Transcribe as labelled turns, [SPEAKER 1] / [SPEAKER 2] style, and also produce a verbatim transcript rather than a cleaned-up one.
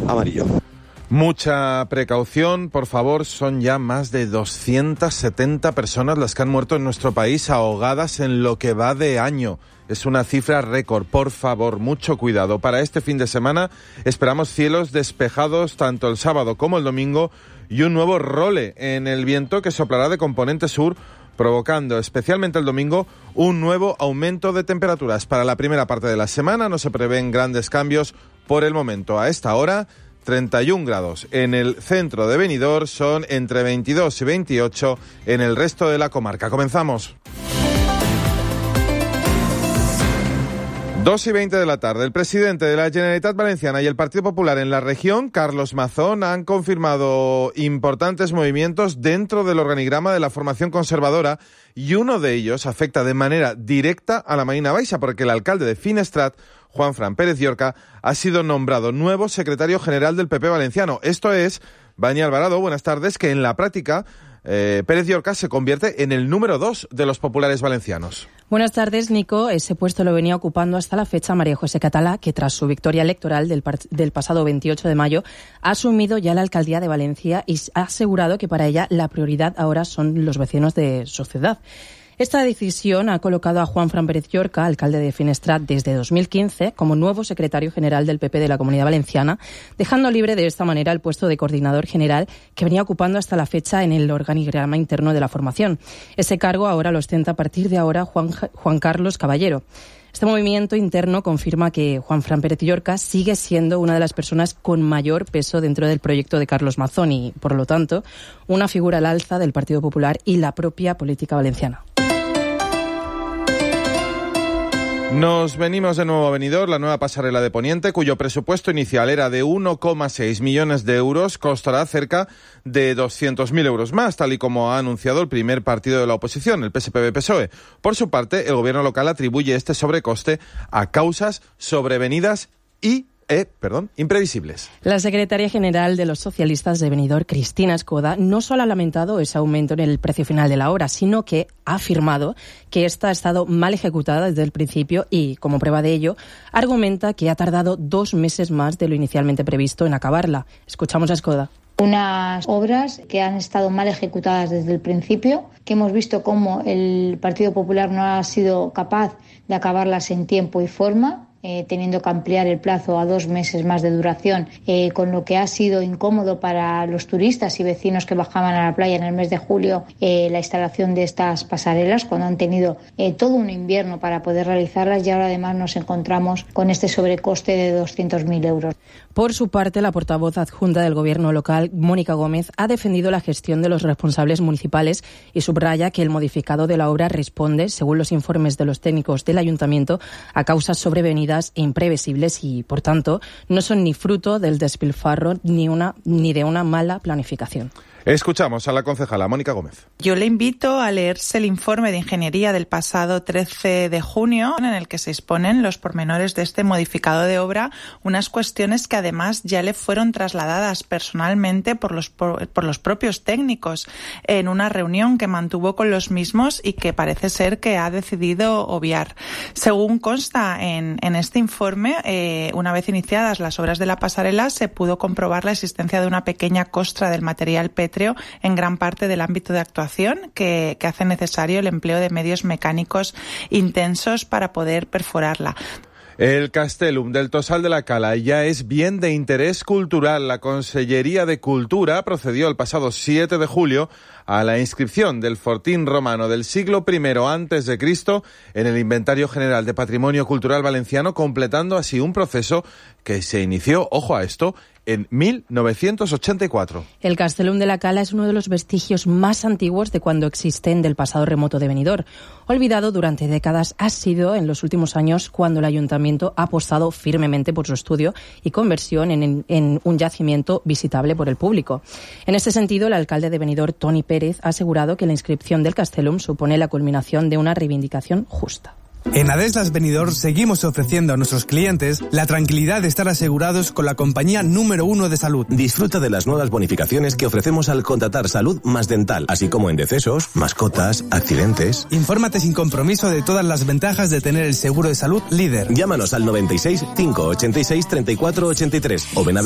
[SPEAKER 1] amarillo.
[SPEAKER 2] Mucha precaución, por favor. Son ya más de doscientas setenta personas las que han muerto en nuestro país ahogadas en lo que va de año. Es una cifra récord. Por favor, mucho cuidado. Para este fin de semana esperamos cielos despejados tanto el sábado como el domingo y un nuevo role en el viento que soplará de componente sur, provocando especialmente el domingo un nuevo aumento de temperaturas. Para la primera parte de la semana no se prevén grandes cambios por el momento. A esta hora, treinta y un grados en el centro de Benidorm, son entre veintidós y veintiocho en el resto de la comarca. Comenzamos. dos y veinte de la tarde. El presidente de la Generalitat Valenciana y el Partido Popular en la región, Carlos Mazón, han confirmado importantes movimientos dentro del organigrama de la formación conservadora y uno de ellos afecta de manera directa a la Marina Baixa porque el alcalde de Finestrat, Juanfran Pérez Llorca, ha sido nombrado nuevo secretario general del P P valenciano. Esto es, Bani Alvarado, buenas tardes, que en la práctica eh, Pérez Llorca se convierte en el número dos de los populares valencianos.
[SPEAKER 3] Buenas tardes, Nico. Ese puesto lo venía ocupando hasta la fecha María José Catalá, que tras su victoria electoral del, del pasado veintiocho de mayo ha asumido ya la alcaldía de Valencia y ha asegurado que para ella la prioridad ahora son los vecinos de su ciudad. Esta decisión ha colocado a Juanfran Pérez Llorca, alcalde de Finestrat desde dos mil quince, como nuevo secretario general del P P de la Comunidad Valenciana, dejando libre de esta manera el puesto de coordinador general que venía ocupando hasta la fecha en el organigrama interno de la formación. Ese cargo ahora lo ostenta a partir de ahora Juan, Juan Carlos Caballero. Este movimiento interno confirma que Juanfran Pérez Llorca sigue siendo una de las personas con mayor peso dentro del proyecto de Carlos Mazón y, por lo tanto, una figura al alza del Partido Popular y la propia política valenciana.
[SPEAKER 2] Nos venimos de nuevo a Benidorm. La nueva pasarela de Poniente, cuyo presupuesto inicial era de uno coma seis millones de euros, costará cerca de doscientos mil euros más, tal y como ha anunciado el primer partido de la oposición, el P S P B P S O E. Por su parte, el gobierno local atribuye este sobrecoste a causas sobrevenidas y Eh, perdón, imprevisibles.
[SPEAKER 3] La secretaria general de los socialistas de Benidorm, Cristina Escoda, no solo ha lamentado ese aumento en el precio final de la obra, sino que ha afirmado que esta ha estado mal ejecutada desde el principio y, como prueba de ello, argumenta que ha tardado dos meses más de lo inicialmente previsto en acabarla. Escuchamos a Escoda.
[SPEAKER 4] Unas obras que han estado mal ejecutadas desde el principio, que hemos visto cómo el Partido Popular no ha sido capaz de acabarlas en tiempo y forma, Eh, teniendo que ampliar el plazo a dos meses más de duración, eh, con lo que ha sido incómodo para los turistas y vecinos que bajaban a la playa en el mes de julio eh, la instalación de estas pasarelas, cuando han tenido eh, todo un invierno para poder realizarlas, y ahora además nos encontramos con este sobrecoste de doscientos mil euros.
[SPEAKER 3] Por su parte, la portavoz adjunta del Gobierno local, Mónica Gómez, ha defendido la gestión de los responsables municipales y subraya que el modificado de la obra responde, según los informes de los técnicos del Ayuntamiento, a causas sobrevenidas e imprevisibles y, por tanto, no son ni fruto del despilfarro ni, una, ni de una mala planificación.
[SPEAKER 2] Escuchamos a la concejala Mónica Gómez.
[SPEAKER 5] Yo le invito a leerse el informe de ingeniería del pasado trece de junio, en el que se exponen los pormenores de este modificado de obra, unas cuestiones que además ya le fueron trasladadas personalmente por los, por, por los propios técnicos en una reunión que mantuvo con los mismos y que parece ser que ha decidido obviar. Según consta en, en este informe, eh, una vez iniciadas las obras de la pasarela, se pudo comprobar la existencia de una pequeña costra del material pétreo en gran parte del ámbito de actuación que, que hace necesario el empleo de medios mecánicos intensos para poder perforarla.
[SPEAKER 2] El Castellum del Tosal de la Cala ya es bien de interés cultural. La Consellería de Cultura procedió el pasado siete de julio a la inscripción del fortín romano del siglo primero antes de Cristo en el Inventario General de Patrimonio Cultural Valenciano, completando así un proceso que se inició, ojo a esto, en mil novecientos ochenta y cuatro.
[SPEAKER 3] El Castellum de la Cala es uno de los vestigios más antiguos de cuando existen del pasado remoto de Benidorm. Olvidado durante décadas, ha sido en los últimos años cuando el Ayuntamiento ha apostado firmemente por su estudio y conversión en, en un yacimiento visitable por el público. En este sentido, el alcalde de Benidorm, Toni Pérez, ha asegurado que la inscripción del Castellum supone la culminación de una reivindicación justa.
[SPEAKER 6] En Adeslas Benidorm seguimos ofreciendo a nuestros clientes la tranquilidad de estar asegurados con la compañía número uno de salud.
[SPEAKER 7] Disfruta de las nuevas bonificaciones que ofrecemos al contratar salud más dental, así como en decesos, mascotas, accidentes.
[SPEAKER 6] Infórmate sin compromiso de todas las ventajas de tener el seguro de salud líder.
[SPEAKER 7] Llámanos al noventa y seis, cinco ochenta y seis, treinta y cuatro ochenta y tres o ven a